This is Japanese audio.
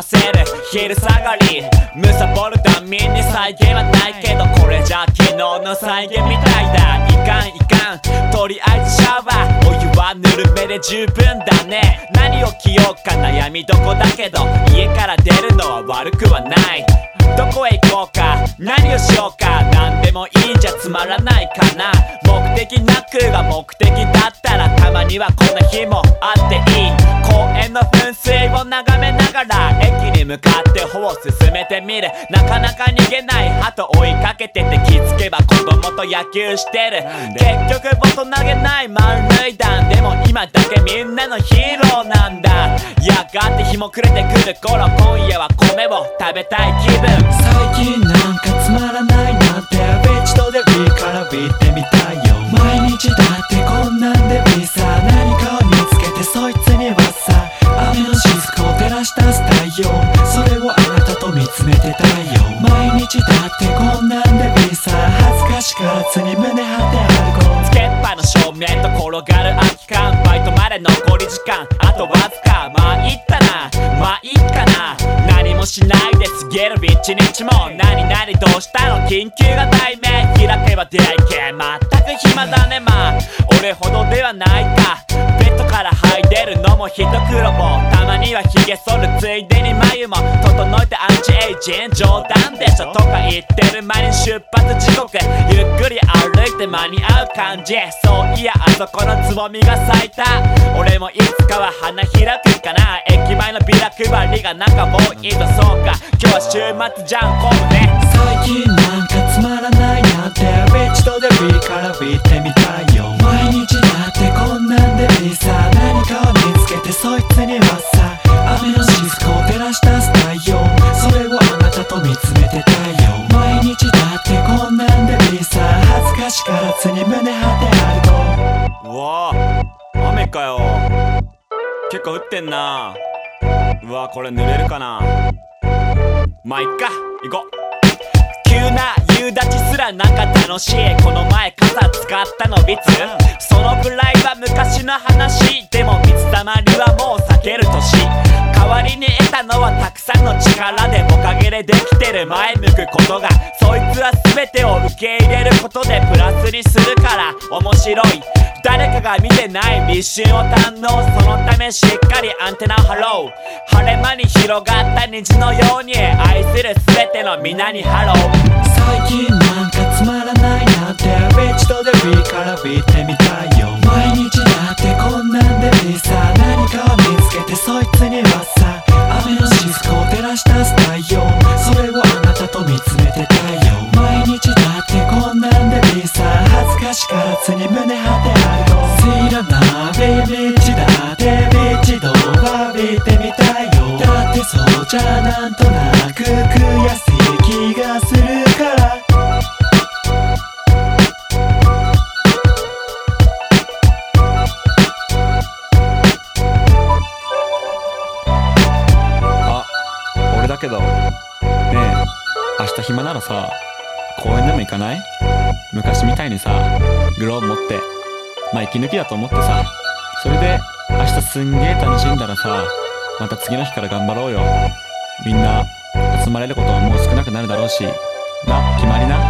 せる昼下がり貪るために再現はないけど、これじゃ昨日の再現みたいだ。いかんいかん、とりあえずシャワー、お湯はぬるめで十分だね。何を着ようか悩みどこだけど、家から出るのは悪くはない。どこへ行こうか何をしようか、何でもいいんじゃつまらないかな。目的なくが目的だったら、たまにはこんな日もあっていい。公園の噴水を眺めながら駅に向かって歩を進めてみる。なかなか逃げない鳩追いかけてて、気づけば子供と野球してる。結局大人げない満塁弾、でも今だけみんなのヒーローなんだ。やがて日も暮れてくる頃、今夜は米を食べたい気分。 最近なんかつまらないなって、一度でいいからビってみたいよ。毎日だってこんなんでいいさ。何かを見つけてそいつにはさ、雨の雫を照らし出す太陽、それをあなたと見つめてたよ。毎日だってこんなんでいいさ。恥ずかしからずに胸張って歩こう。 つけっぱの正面と転がる空き缶、バイトまで残り時間あとわずか。まあいったなまあいっかな、何もしないで過ぎる一日も。何々どうしたの緊急が題名、開けば出会い系まったく暇だね。まあ俺ほどではないか、ベッドから這い出るのも一苦労も。たまにはヒゲ剃るついでに眉も整えてアンチエイジン、冗談でしょとか言ってる間に出発時刻、ゆっくり歩いて間に合う感じ。そういやあそこのつぼみが咲いた、俺もいつかは花開くかな。駅前のビラ配りがなんかもういいぞ。そうか今日は週末じゃん混むね。 最近なんかつまらないなって、一度でいいからビってみたいよ。毎日だってこんなんでいいさ。何かを見つけてそいつにはさ、雨の雫を照らし出す太陽、それをあなたと見つめてたよ。毎日だってこんなんでいいさ。恥ずかしからずに胸張って歩こう。 うわぁ雨かよ、結構降ってんな。うわこれ濡れるかな。まあいっか行こう。急な夕立ちすらなんか楽しい。この前傘使ったのいつ、そのくらいは昔の話。でも水たまりはもう避ける年、代わりに得たのはたくさんの力で木陰でできてる前向くことが。そいつは全てを受け入れることでプラスにするから面白い。誰かが見てない一瞬を堪能、そのためしっかりアンテナを張ろう。晴れ間に広がった虹のように愛する全ての皆にハロー。 最近なんかつまらないなって、一度でいいからビってみたいよ。毎日だってこんなんでいいさ。何かを見つけてそいつにはさ、雨の雫を照らし出す太陽、それをあなたと見つめてたよ。毎日だってこんなんでいいさ。恥ずかしからずに胸張って歩こう。知らない道だって一度は見てみたいよ。だってそうじゃなんとなく悔しい気がするから。 あ、俺だけどねえ、明日暇ならさ公園でも行かない？昔みたいにさグローブ持って、まあ息抜きだと思ってさ、それで明日すんげえ楽しんだらさ、また次の日から頑張ろうよ。みんな集まれることはもう少なくなるだろうしな、決まりな。